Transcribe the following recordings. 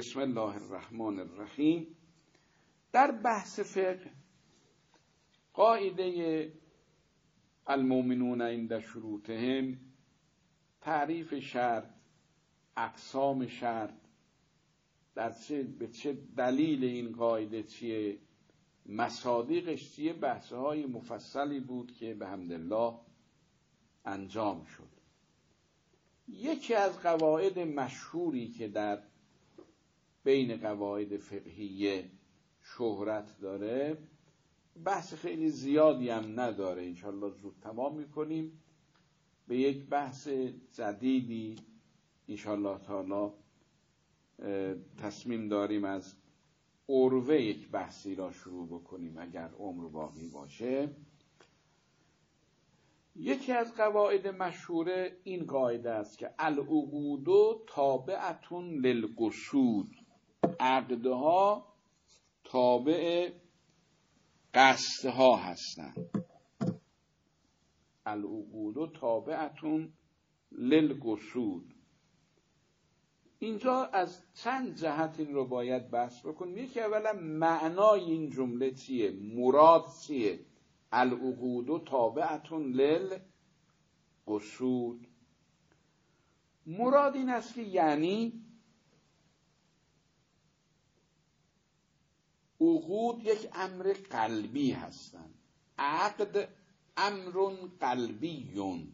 بسم الله الرحمن الرحیم. در بحث فقه قاعده المؤمنون عند شروطهم، تعریف شرط، اقسام شرط، به چه دلیل این قاعده چیه، مصادیقش چیه، بحث‌های مفصلی بود که به حمدالله انجام شد. یکی از قواعد مشهوری که در بین قواعد فقهیه شهرت داره، بحث خیلی زیادی هم نداره، انشالله زود تمام میکنیم، به یک بحث جدیدی انشالله تعالی تصمیم داریم از عروه یک بحثی را شروع بکنیم اگر عمر باقی باشه. یکی از قواعد مشهوره این قاعده است که العقود تابعتون للقصود، عقدها تابع قصدها هستند. العقود تابعتون للقصود. اینجا از چند جهت این رو باید بحث بکنیم. یکی اولا معنای این جمله چیه، مراد چیه؟ العقود تابعتون للقصود، مراد این است که یعنی عقود یک امر قلبی هستند. عقد امر قلبی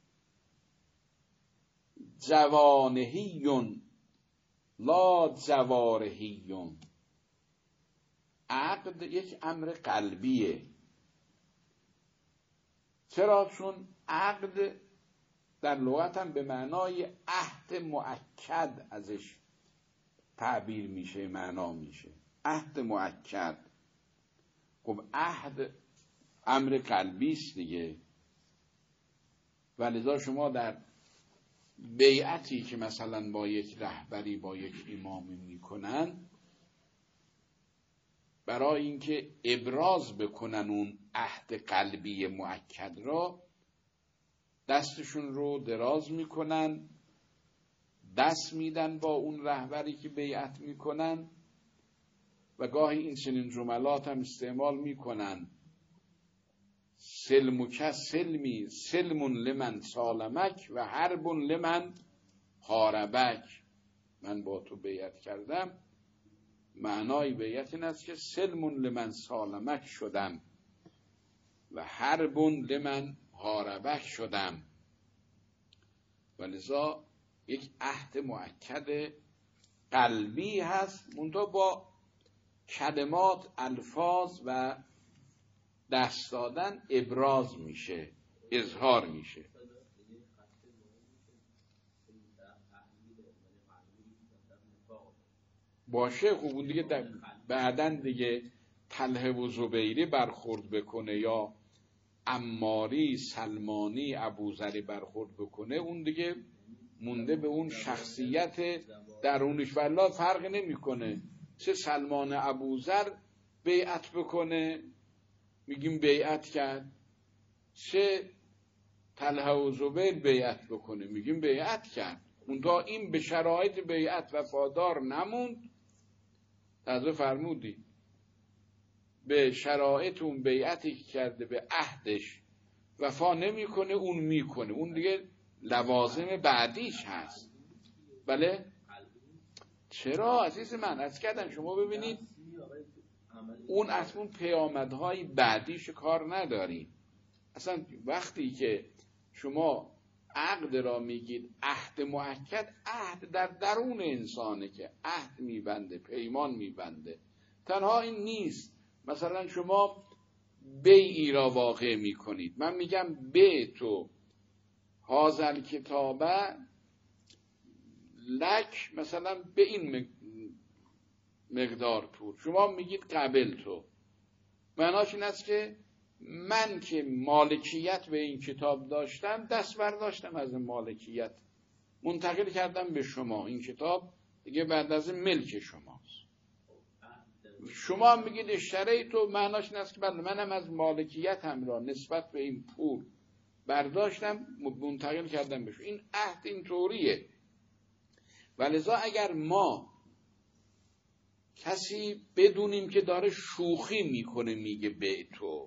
جوانهی لا جوارحی. عقد یک امر قلبیه. چرا؟ چون عقد در لغت هم به معنای عهد مؤکد ازش تعبیر میشه، معنا میشه عهد مؤکد. خب عهد امر قلبی است دیگه، ولذا شما در بیعتی که مثلا با یک رهبری، با یک امامی میکنن، برای اینکه ابراز بکنن اون عهد قلبی مؤکد را، دستشون رو دراز میکنن، دست میدن با اون رهبری که بیعت میکنن و گاهی این چنین جملات هم استعمال میکنن: سلمک سلمی، سلم لمن سالمک و حرب لمن حاربک. من با تو بیعت کردم، معنای بیعت این است که سلم لمن سالمک شدم و حرب لمن حاربک شدم. ولذا یک عهد مؤکد قلبی هست، منتها با کلمات، الفاظ و دست دادن ابراز میشه، اظهار میشه. باشه خب اون دیگه بعدن دیگه طلحه و زبیری برخورد بکنه یا عماری، سلمانی، ابوذری برخورد بکنه، اون دیگه مونده به اون شخصیت درونش، والله فرق نمیکنه چه سلمان ابوذر بیعت بکنه میگیم بیعت کرد، چه طلحه و زبیر بیعت بکنه میگیم بیعت کرد. منتها این به شرایط بیعت وفادار نموند. تازه فرمودی به شرایط اون بیعتی که کرده به عهدش وفا نمیکنه، اون میکنه، اون دیگه لوازم بعدیش هست. بله چرا عزیز من؟ از کردن شما ببینید اون اصلا پیامدهای بعدیش کار نداریم. اصلا وقتی که شما عقد را میگید عهد مؤکد، عهد در درون انسانه که عهد میبنده، پیمان میبنده. تنها این نیست مثلا شما بیعی را واقع میکنید، من میگم بیعتو هازل کتابه لک مثلا به این مقدار پول، شما میگید قبل تو، معناش این است که من که مالکیت به این کتاب داشتم دست برداشتم از مالکیت، منتقل کردم به شما، این کتاب دیگه بعد از ملک شماست. شما میگید اشتری تو، معناش این است که منم از مالکیت هم را نسبت به این پول برداشتم منتقل کردم به شما. این عهد این طوریه. ولذا اگر ما کسی بدونیم که داره شوخی میکنه میگه بیتو،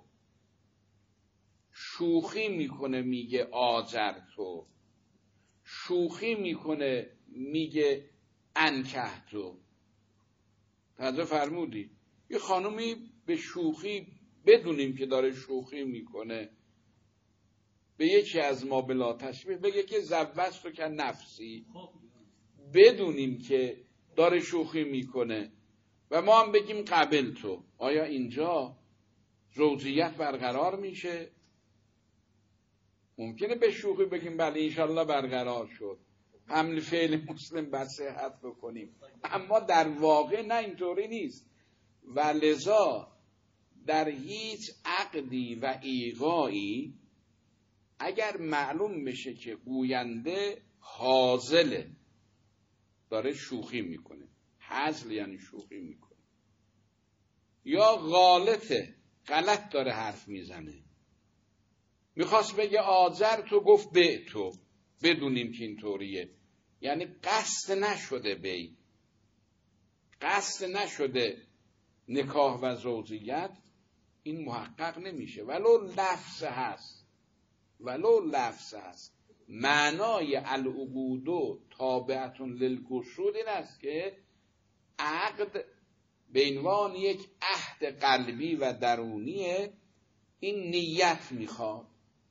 شوخی میکنه میگه آجرتو، شوخی میکنه میگه انکهتو. توجه فرمودی؟ یه خانومی به شوخی بدونیم که داره شوخی میکنه به یکی از ما بلا تشبیه بگه که زوجتو که نفسی، بدونیم که داره شوخی میکنه و ما هم بگیم قبل تو، آیا اینجا زوجیت برقرار میشه؟ ممکنه به شوخی بگیم بله انشالله برقرار شد، حمل فعل مسلم بر صحت بکنیم، اما در واقع نه اینطوری نیست. و لذا در هیچ عقدی و ایقاعی اگر معلوم بشه که گوینده هازله، داره شوخی میکنه، هزل یعنی شوخی میکنه، یا غالطه، غلط داره حرف میزنه، میخواست بگه آجر تو گفت به تو، بدونیم که اینطوریه، یعنی قصد نشده بی، قصد نشده نکاح و زوجیت، این محقق نمیشه ولو لفظ هست، ولو لفظ هست. معنای العقود تابعتون للقصود این است که عقد به عنوان یک عهد قلبی و درونیه، این نیت میخواد،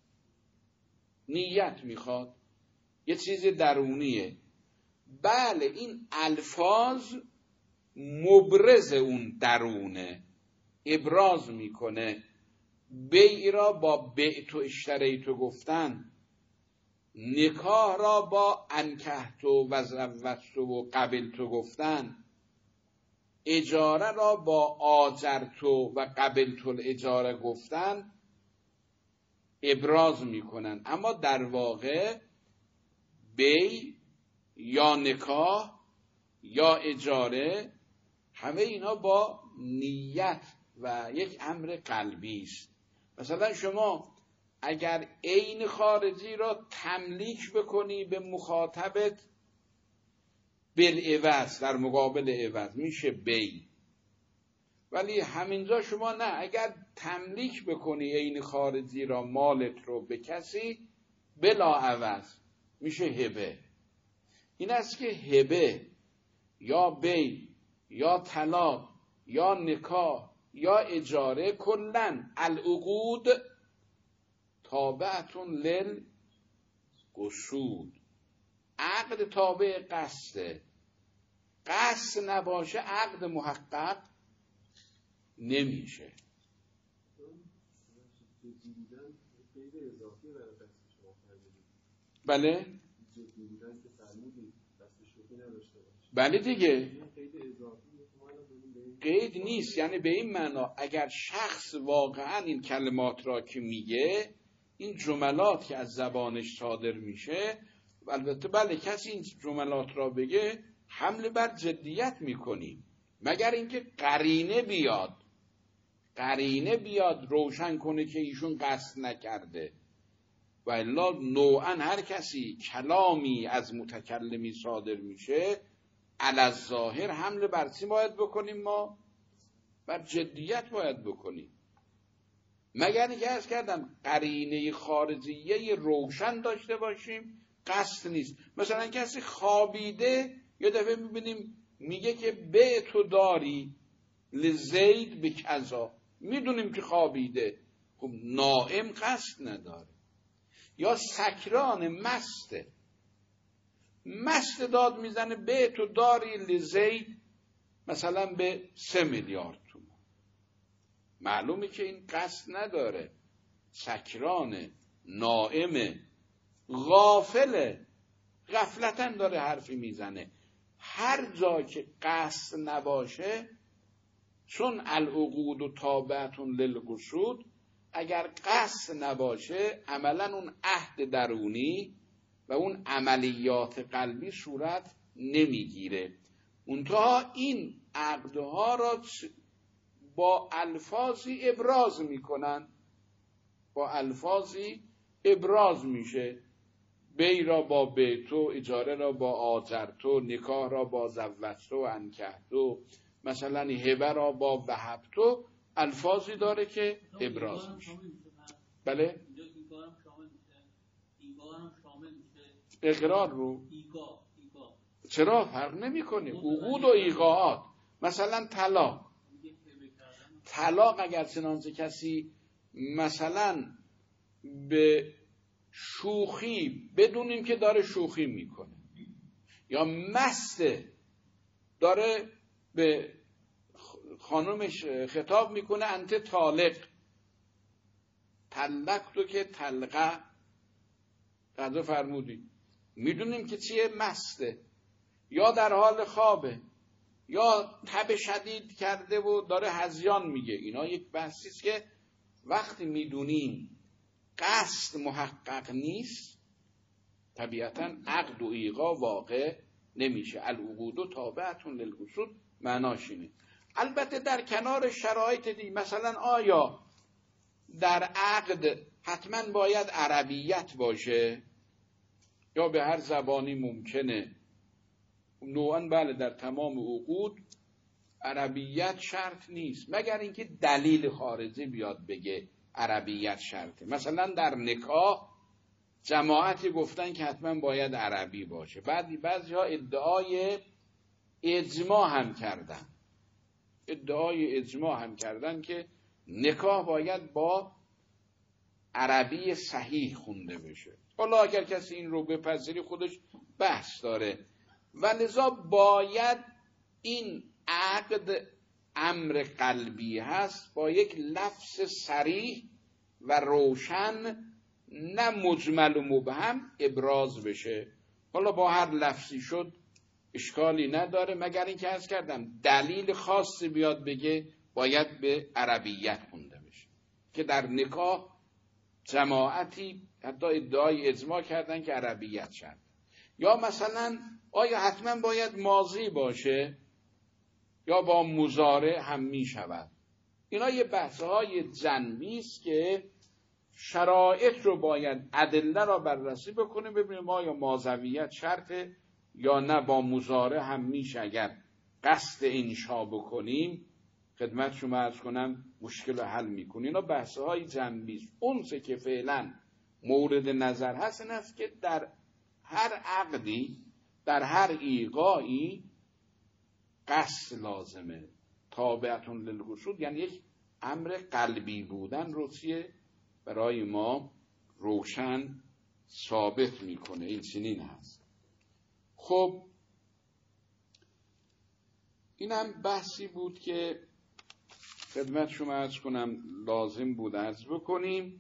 نیت میخواد، یه چیز درونیه. بله این الفاظ مبرز اون درونه، ابراز میکنه. بیع را با بعت و اشتریت گفتن، نکاح را با انکحت و زوجت و قبلت گفتن، اجاره را با آجرت و قبلت الاجاره گفتن ابراز میکنن. اما در واقع بیع یا نکاح یا اجاره همه اینا با نیت و یک امر قلبی است. مثلا شما اگر عین خارجی را تملیک بکنی به مخاطبت بالعوض، در مقابل عوض، میشه بیع. ولی همینجا شما نه، اگر تملیک بکنی عین خارجی را، مالت رو به کسی بلا عوض، میشه هبه. این است که هبه یا بیع یا طلاق یا نکاح یا اجاره، کلن العقود تابعتون للقصود. عقد تابع قصده، قصد نباشه عقد محقق نمیشه. بله بله دیگه، قید نیست، یعنی به این معنا اگر شخص واقعا این کلمات را که میگه، این جملات که از زبانش صادر میشه، البته بله کسی این جملات را بگه حمله بر جدیت میکنیم، مگر اینکه قرینه بیاد، قرینه بیاد روشن کنه که ایشون قصد نکرده. و الا نوعا هر کسی کلامی از متکلمی صادر میشه علی الظاهر حمله بر چی باید بکنیم؟ ما بر جدیت باید بکنیم، مگر اینکه عرض کردم قرینه خارجیه روشن داشته باشیم، قصد نیست. مثلا کسی خوابیده، یه دفعه میبینیم میگه که به تو داری لزید به کذا، میدونیم که خوابیده، خب نائم قصد نداره. یا سکران مسته، مست داد میزنه به تو داری لزید مثلا به 3 میلیارد تومان، معلومه که این قصد نداره، سکران، نائم، غافله، غفلتاً داره حرفی میزنه. هر جا که قصد نباشه، چون العقود و تابعتون للقصود، اگر قصد نباشه عملاً اون عهد درونی و اون عملیات قلبی صورت نمیگیره. منتها این عقدها را با الفاظی ابراز میکنن، با الفاظی ابراز میشه، بیع را با بیتو، اجاره را با آجرتو، نکاح را با زوجتو و انکحتو، مثلا هبه را با وهبتو الفاظی داره که ابراز میشه. بله اقرار رو چرا فرق نمیکنه؟ عقود و ایقاعات، مثلا طلاق اگر چنانچه کسی مثلا به شوخی بدونیم که داره شوخی میکنه یا مسته داره به خانومش خطاب میکنه انت طالق، طلق تو که طلقه قضا فرمودی، میدونیم که چیه؟ مسته، یا در حال خوابه، یا تب شدید کرده و داره هذیان میگه. اینا یک بحثی است که وقتی میدونیم قصد محقق نیست طبیعتاً عقد و ایقاع واقع نمیشه. العقود تابعتون للقصود معناش اینه. البته در کنار شرایط دی، مثلا آیا در عقد حتما باید عربیت باشه یا به هر زبانی ممکنه؟ نوعاً بله، در تمام عقود عربیت شرط نیست مگر اینکه دلیل خارجی بیاد بگه عربیت شرطه. مثلا در نکاح جماعتی گفتن که حتما باید عربی باشه، بعضی‌ها ادعای اجماع هم کردن که نکاح باید با عربی صحیح خونده بشه. حالا اگر کسی این رو بپذیری خودش بحث داره، ولذا باید این عقد امر قلبی هست با یک لفظ صریح و روشن، نه مجمل و مبهم، ابراز بشه. حالا با هر لفظی شد اشکالی نداره، مگر اینکه عرض کردم دلیل خاصی بیاد بگه باید به عربیت خونده بشه، که در نکاح جماعتی حتی ادعای اجماع کردن که عربیت شد. یا مثلا آیا حتما باید ماضی باشه یا با مضارع هم می شود؟ اینا یه بحث‌های جنبی است که شرایط رو باید ادله را بررسی بکنیم ببینیم آیا ماضویت شرطه یا نه با مضارع هم میشه. اگر قصد انشا بکنیم خدمت شما عرض کنم مشکل حل میکنیم. اینا بحث‌های جنبی است. اون چه که فعلا مورد نظر هست این است که در هر عقدی، در هر ایقاعی قصد لازمه. تابعتون للقصود یعنی یک امر قلبی بودن رو برای ما روشن ثابت میکنه. این چنین هست. خب این هم بحثی بود که خدمت شما عرض کنم لازم بود عرض بکنیم.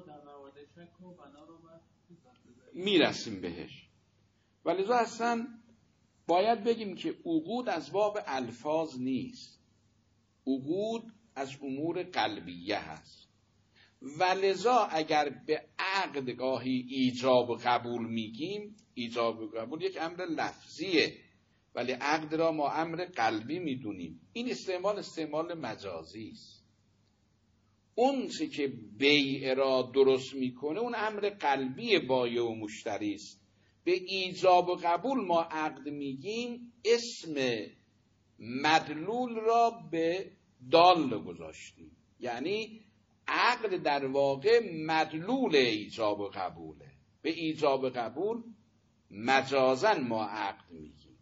میرسیم بهش. ولی اصلا باید بگیم که عقود از باب الفاظ نیست، عقود از امور قلبیه هست. ولذا اگر به عقد گاهی ایجاب و قبول میگیم، ایجاب و قبول یک امر لفظیه ولی عقد را ما امر قلبی میدونیم. این استعمال مجازی است. اون چه که بیع را درست میکنه اون امر قلبی بایع و مشتری است. به ایجاب و قبول ما عقد میگیم، اسم مدلول را به دال گذاشتیم، یعنی عقد در واقع مدلول ایجاب و قبوله. به ایجاب و قبول مجازاً ما عقد میگیم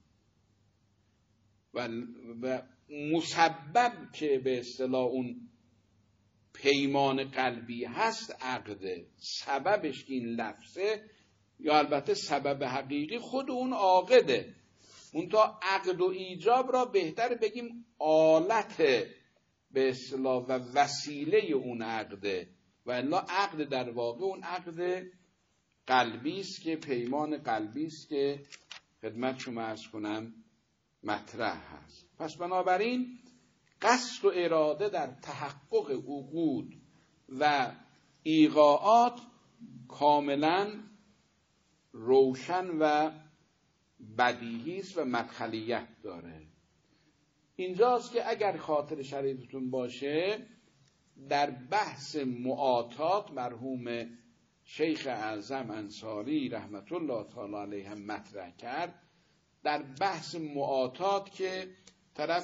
و مسبب که به اصطلاح اون پیمان قلبی هست عقده، سببش این لفظه یا البته سبب حقیقی خود اون عاقده. منتها عقد و ایجاب را بهتر بگیم آلت به اصطلاح و وسیله اون عقده، و الا عقد در واقع اون عقد قلبی است که پیمان قلبی است که خدمت شما عرض کنم مطرح هست. پس بنابراین قصد و اراده در تحقق عقود و ایقاعات کاملا روشن و بدیهی است و مدخلیت داره. اینجاست که اگر خاطر شریفتون باشه در بحث معاطات مرحوم شیخ اعظم انصاری رحمت الله تعالی علیه هم مطرح کرد. در بحث معاطات که طرف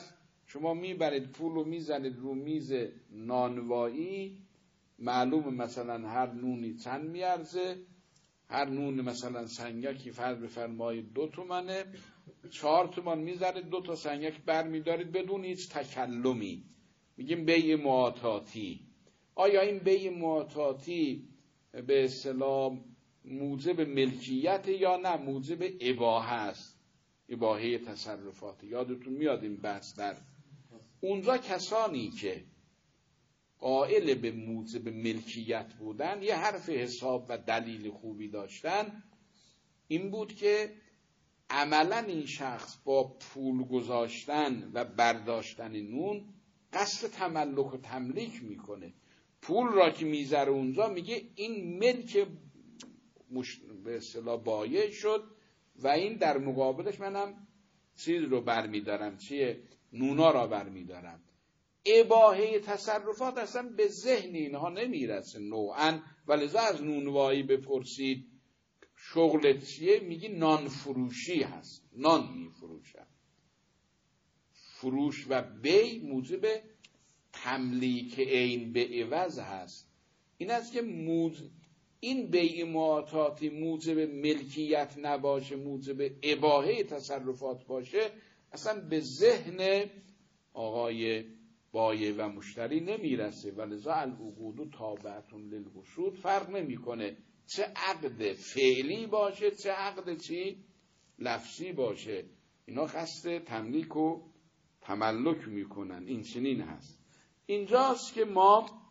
شما میبرید پول رو میزنید رو میز نانوایی، معلوم مثلا هر نونی چند میارزه، هر نون مثلا سنگکی فرض بفرمایید 2 تومنه، 4 تومان میذارید 2 تا سنگک بر میدارید بدون هیچ تکلمی، میگیم بیع معاطاتی. آیا این بیع معاطاتی به اصطلاح موجب ملکیت یا نه موجب اباحه است؟ اباحه تصرفات. یادتون میاد این بحث در اونجا کسانی که قائل به موجب ملکیت بودن یه حرف حساب و دلیل خوبی داشتن، این بود که عملا این شخص با پول گذاشتن و برداشتن نون قصد تملک و تملیک میکنه. پول را که میذاره اونجا میگه این ملک به اصطلاح بایع شد و این در مقابلش منم چیز رو برمیدارم، چیه؟ نونا را برمیدارم. اباحه تصرفات اصلا به ذهن اینها نمیرسه نوعا، ولذا از نونوایی بپرسید شغلت چیه؟ میگی نان فروشی هست، نان میفروشم. فروش و بی موجب تملیک عین به عوض هست. این است که این بیع معاطاتی موجب ملکیت نباشه، موجب اباحه تصرفات باشه، اصلا به ذهن آقای بایع و مشتری نمیرسه. ولذا العقود تابعتون للقصود، فرق نمیکنه چه عقد فعلی باشه چه عقد چی لفظی باشه، اینا قصد تملیک و تملک میکنن. این چنین هست. اینجاست که ما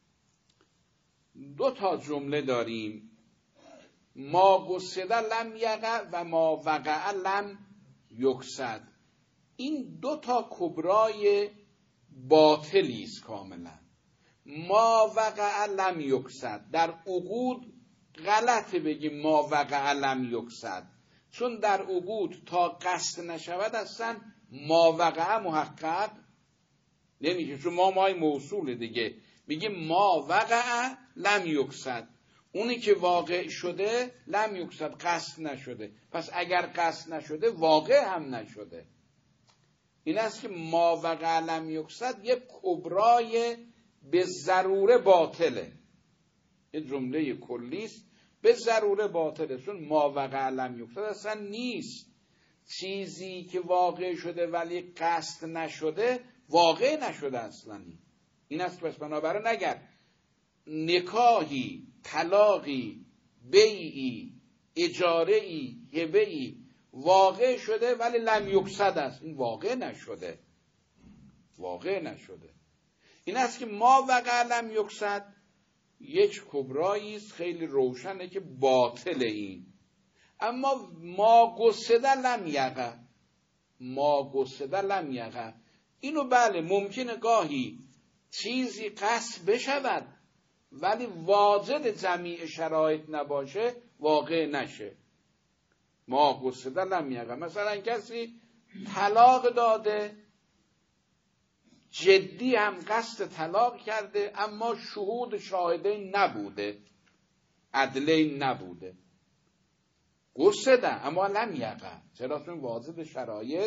2 تا جمله داریم، ما قصد لم یقع و ما وقع لم یقصد. این 2 تا کبرای باطلی است کاملا. ما وقع لم یقصد، در عقود غلطه بگیم ما وقع لم یقصد، چون در عقود تا قصد نشود اصلا ما وقع محقق نمیشه، چون مای موصول دیگه. میگیم ما وقع لم یقصد، اونی که واقع شده لم یقصد، قصد نشده. پس اگر قصد نشده واقع هم نشده. این است که ما وقع لم یقصد یک کبرای به ضروره باطله. یه جمله کلی است، به ضروره باطله، چون ما وقع لم یقصد اصلا نیست. چیزی که واقع شده ولی قصد نشده واقع نشده اصلا. این است. پس بنابراین اگر نکاحی، طلاقی، بیعی، اجاره‌ای، هبه‌ای واقع شده ولی لم یقصد است، این واقع نشده، واقع نشده. این است که ما وقع لم یقصد یک کبرایی است خیلی روشنه که باطل. این اما ما قصد لم یقع، ما قصد لم یقع، اینو بله ممکنه گاهی چیزی قصد بشود ولی واجد جمیع شرایط نباشه، واقع نشه. ما قصد لم یقع، مثلا کسی طلاق داده، جدی هم قصد طلاق کرده، اما شهود شاهدین نبوده، عدلین نبوده، قصده اما لم یقع. چرا؟ چون واجد شرایط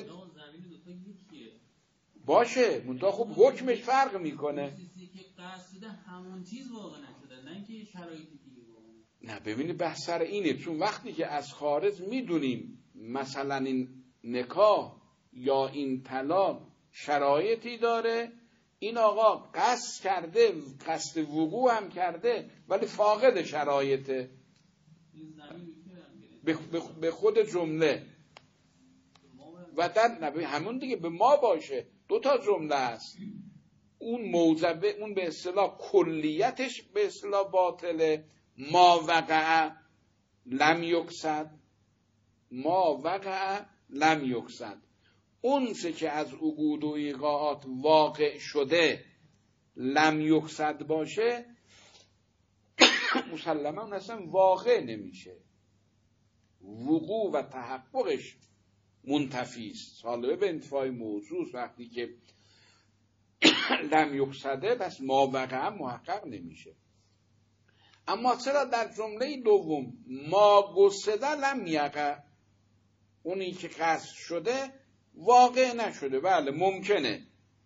باشه، منتها خب حکمش فرق میکنه. چیزی که قصده همون چیز واقع نشده، نه اینکه شرایطی دیگه واقع. نه ببینید بحث سر اینه، چون وقتی که از خارج میدونیم مثلا این نکاح یا این طلاق شرایطی داره، این آقا قصد کرده، قصد وقوع هم کرده ولی فاقد شرایطه، به خود جمله و در همون دیگه به ما باشه. 2 تا جمله است، اون موجبه، اون به اصطلاح کلیتش به اصطلاح باطله، ما وقع لم یقصد، ما وقع لم یقصد. اون چه که از عقود و ایقاعات واقع شده لم یقصد باشه مسلما اون اصلا واقع نمیشه، وقوع و تحققش منتفی است. سالبه به انتفاع موضوع وقتی که لم یقصده، پس ما وقع محقق نمیشه. اما چرا در جمله دوم ما قصده لم یقع، اونی که قصد شده واقع نشده؟ بله ممکنه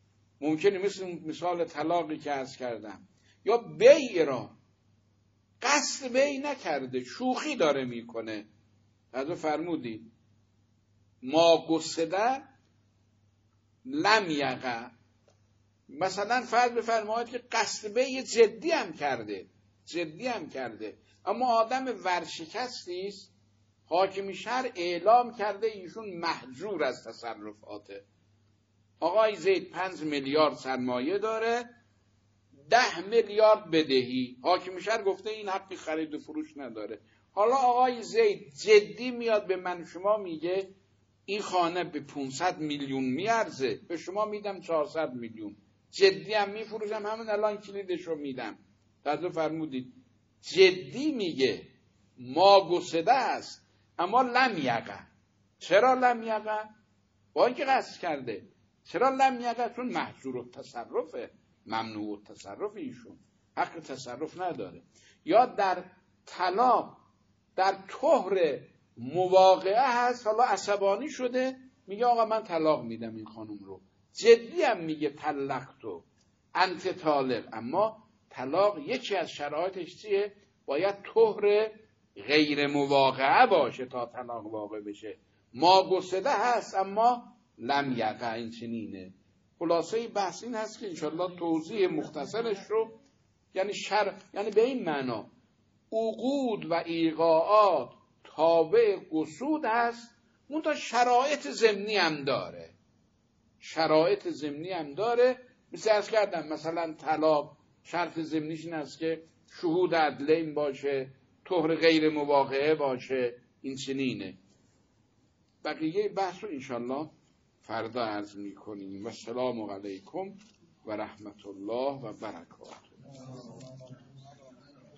ممکنه مثال طلاقی که عرض کردم، یا بیع را قصد بیع نکرده، شوخی داره میکنه. از فرمودید ما گسده لم یقع، مثلا فرض بفرمایید که قصد بیع جدی هم کرده، اما آدم ورشکستی است، حاکم شهر اعلام کرده ایشون محجور از تصرفاته. آقای زید 5 میلیارد سرمایه داره، 10 میلیارد بدهی، حاکم شهر گفته این حقی خرید و فروش نداره. حالا آقای زید جدی میاد به من شما میگه این خانه به 500 میلیون میارزه، به شما میدم 400 میلیون، جدی هم میفروشم، همون الان کلیدش رو میدم. بعد فرمودید جدی میگه ما گسده است، اما لم یقع. چرا لم یقع؟ با اینکه قصد کرده. چرا لم یقع؟ چون محظور التصرفه، ممنوع التصرف، ایشون حق تصرف نداره. یا در طلاق، در طهر مواقعه هست، حالا عصبانی شده میگه آقا من طلاق میدم این خانم رو، جدی هم میگه طلقتو انت طالق، اما طلاق یکی از شرایطش چیه؟ باید طهر غیر مواقعه باشه تا طلاق واقع بشه. ما گسده هست اما لم یقع، این چنینه. خلاصه بحث این هست که انشاءالله توضیح مختصرش رو، یعنی به این معنا عقود و ایقاعات تابع قصود هست، منتها شرایط ضمنی هم داره. مثل از کردم مثلا طلاق شرط ضمنیش این است که شهود عدلین باشه، طهر غیر مواقعه باشه، این چنینه. بقیه بحث رو انشاءالله فردا عرض میکنیم. و السلام علیکم و رحمت الله و برکاته.